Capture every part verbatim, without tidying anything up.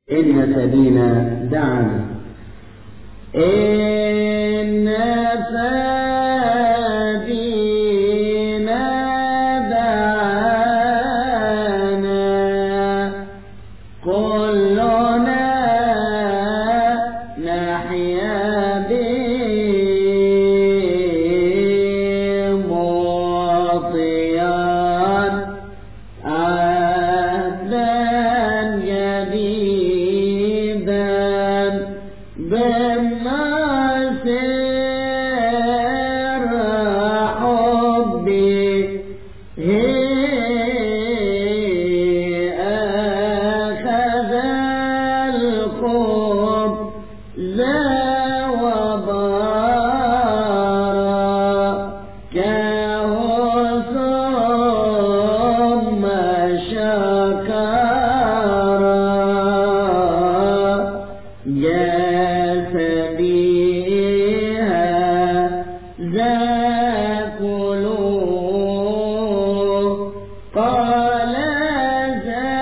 إن فدينا دعنا إن فدينا دعنا كلنا نحيا بمعطيا عهدا جديدا بمسير حبه أخذ الخبز وباركه ثم شكر جسديها ذا كلوا قال ذا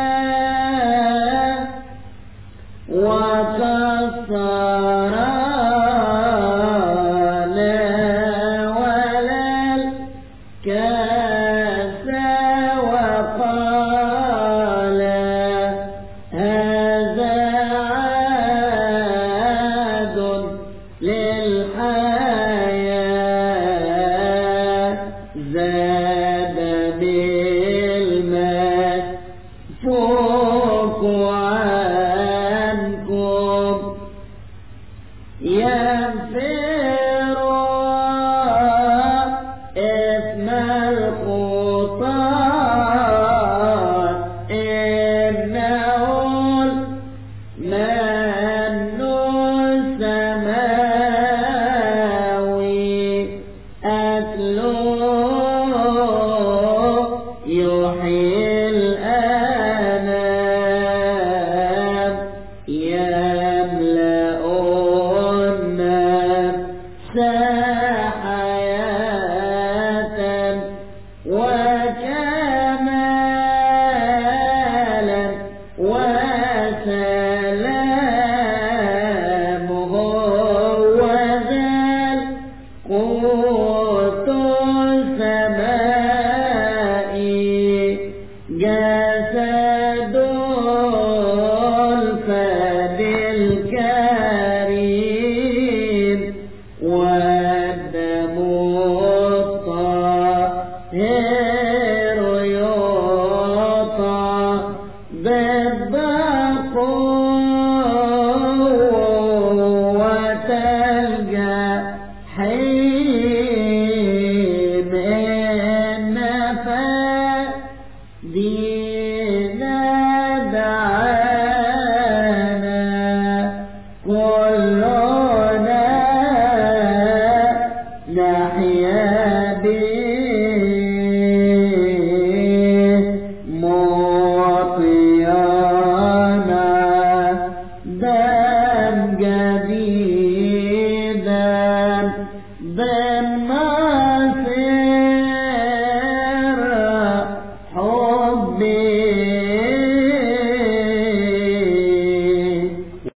وكسر ناول الكاس وقال هذا عاد للحياة زاد بالمسفوك عنكم يغفر إثم الخطاة إنه المن السماوي أكله يحيي الأنام يملأ النفس حياة وكمالا وسلام هو ذا القوت السمائي جسد الفد الكريم والدم الطاهر يعطى بالقوة الجحيم إن فدينا